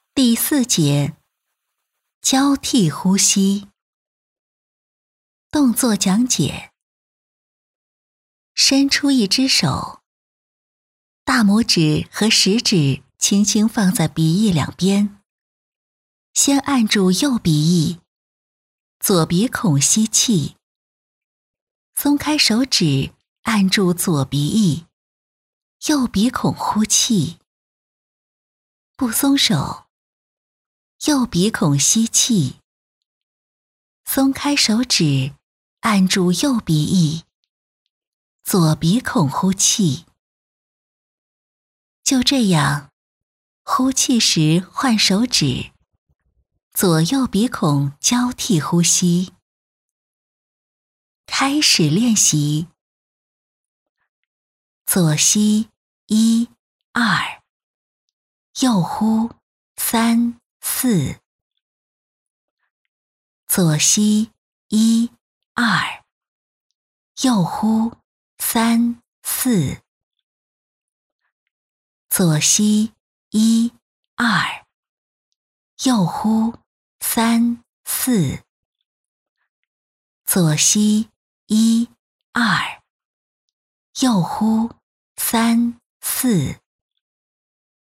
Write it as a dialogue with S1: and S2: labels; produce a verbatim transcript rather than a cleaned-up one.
S1: 第四节，交替呼吸。动作讲解：伸出一只手，大拇指和食指轻轻放在鼻翼两边，先按住右鼻翼，左鼻孔吸气，松开手指，按住左鼻翼，右鼻孔呼气，不松手，右鼻孔吸气，松开手指，按住右鼻翼，左鼻孔呼气。就这样，呼气时换手指，左右鼻孔交替呼吸。开始练习。左吸一、二，右呼三、四。左吸一、二，右呼三、四。左吸一、二，右呼三、四。左吸一、二，右呼三、四。